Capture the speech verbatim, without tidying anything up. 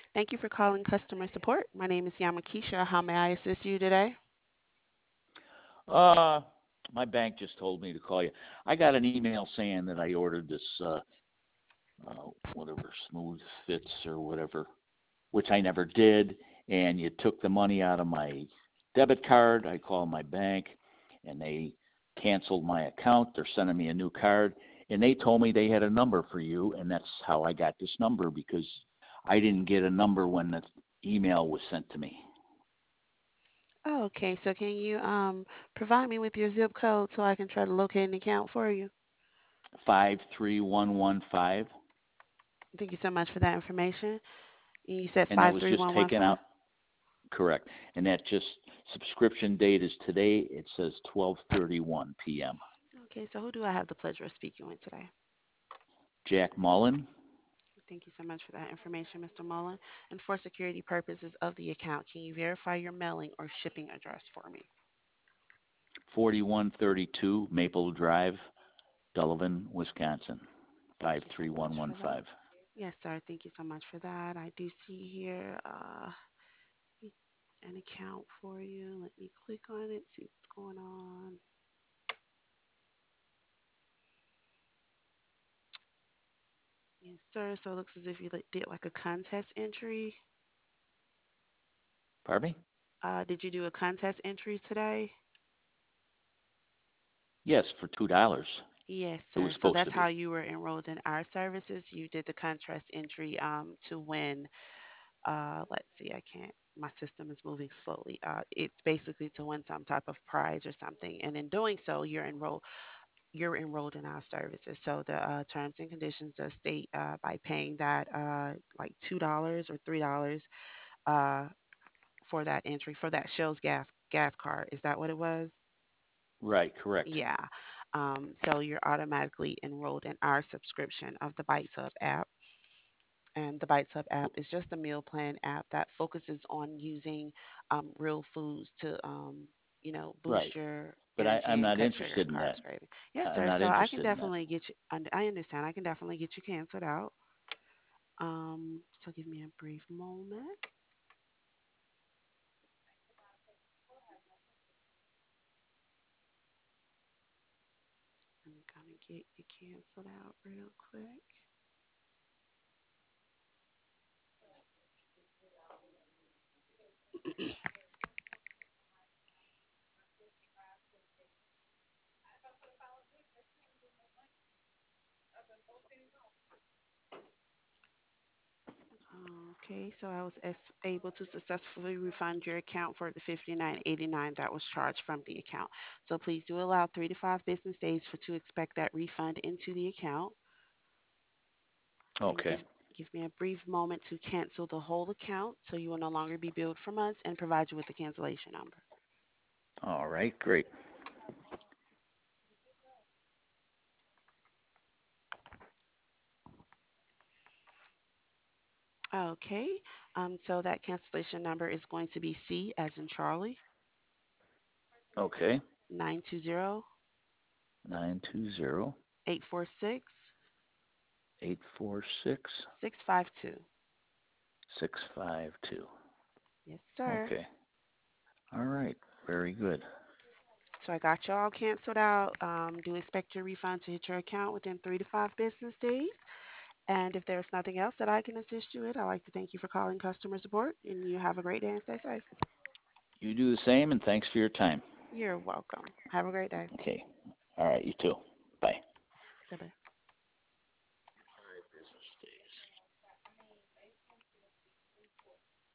Thank you for calling customer support. My name is Yamakisha. How may I assist you today? Uh, my bank just told me to call you. I got an email saying that I ordered this, uh, uh, whatever, Smooth Fits or whatever, which I never did, and you took the money out of my debit card. I called my bank, and they canceled my account. They're sending me a new card, and they told me they had a number for you, and that's how I got this number because I didn't get a number when the email was sent to me. Oh, okay. So can you um provide me with your zip code so I can try to locate an account for you? Five three one one five, Thank you so much for that information. You said and that was just taken five three one one five? out. Correct. And that just subscription date is today. It says twelve thirty-one p m. Okay, so who do I have the pleasure of speaking with today? Jack Mullen, Thank you so much for that information, mister Mullen. And for security purposes of the account, can you verify your mailing or shipping address for me? forty-one thirty-two Maple Drive, Delavan, Wisconsin, Thank you so much for that. five three one one five. Yes, sir. Thank you so much for that. I do see here uh, an account for you. Let me click on it, see what's going on. Yes, sir. So it looks as if you like, did like a contest entry. Pardon me? Uh, did you do a contest entry today? Yes, for two dollars. Yes, It was sir. So supposed to that's how be. you were enrolled in our services. You did the contest entry um, to win. Uh, let's see, I can't. My system is moving slowly. Uh, it's basically to win some type of prize or something, and in doing so, you're enrolled you're enrolled in our services. So the uh, terms and conditions does state uh, by paying that uh, like two dollars or three dollars uh, for that entry for that Shell's gas gas card. Is that what it was? Right, correct. Yeah. Um, so you're automatically enrolled in our subscription of the Bites Hub app. And the Bites Hub app is just a meal plan app that focuses on using um, real foods to, um, you know, Right. boost your But I, energy I'm and not cut sugar interested and in that. carbs craving. Yes, I'm sir. not So I can interested in that. definitely get you. und- I understand. I can definitely get you canceled out. Um, so give me a brief moment. I'm gonna get you canceled out real quick. Okay, so I was as- able to successfully refund your account for the fifty-nine eighty-nine that was charged from the account. So please do allow three to five business days for to expect that refund into the account. And Okay. give give me a brief moment to cancel the whole account so you will no longer be billed from us and provide you with the cancellation number. All right, great. Okay, um, so that cancellation number is going to be C as in Charlie, Okay. nine two zero Nine two zero eight four six eight four six six five two. six five two. Yes, sir. Okay. All right. Very good. So I got you all canceled out. Um, do expect your refund to hit your account within three to five business days. And if there's nothing else that I can assist you with, I'd like to thank you for calling customer support and you have a great day and stay safe. You do the same, and thanks for your time. You're welcome. Have a great day. Okay. All right. You too. Bye. Bye bye.